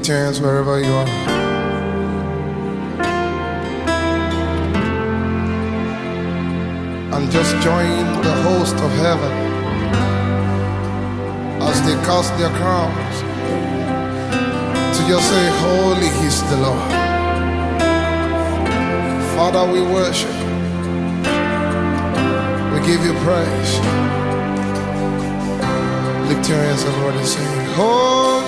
Lift your hands wherever you are. And just join the host of heaven as they cast their crowns to just say, holy is the Lord. Father, we worship. We give you praise. Lift your hands and Lord and say, holy.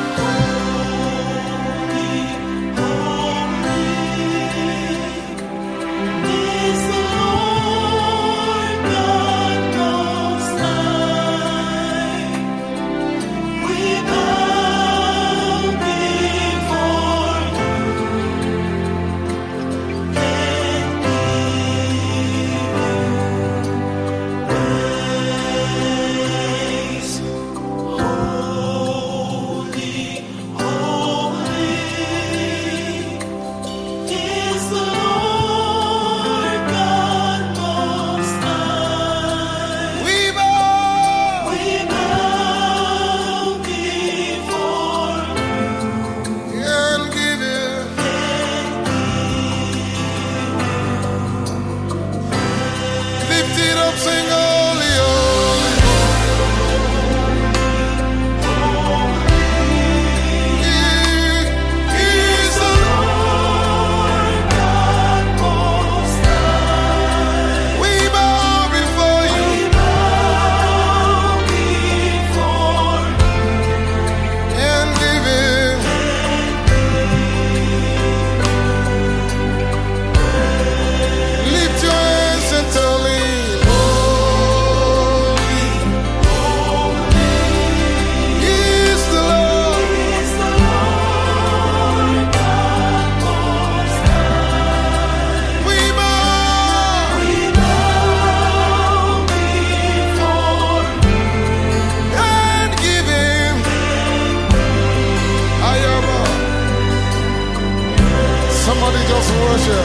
Somebody just worship.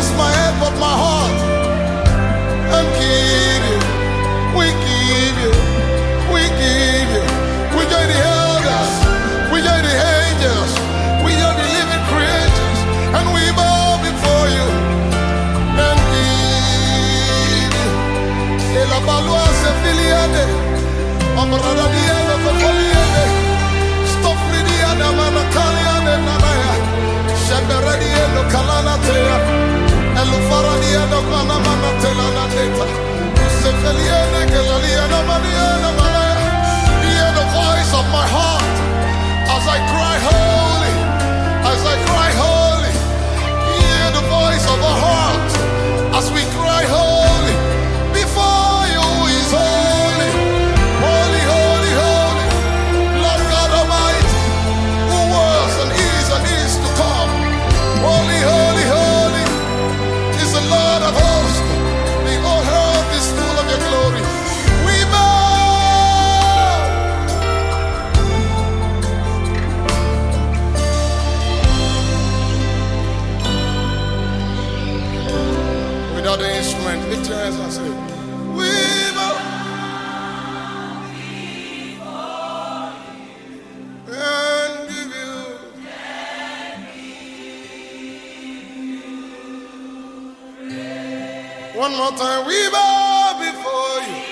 just my head but my heart, and give you. We give you. We give you. We join the elders. We join the angels. We join the living creatures, and we bow before you and give you. El abalua se filiade, amrada diade se filiade, stofri diade manakaliade nanaya, shembere diade kalana teya, elufara diade kana manatela naneta, se filiade kelaliade maniade manaya. Hear the voice of my heart as I cry holy, as I cry holy. Hear the voice of our heart as we cry holy. Before you is holy, holy, holy, holy. Lord God Almighty, who was and is to come. Holy, holy, holy is the Lord of hosts. The whole earth is full of your glory. We bow. Without the instrument, lift your hands and say, we bow and give you. One more time, we bow before you.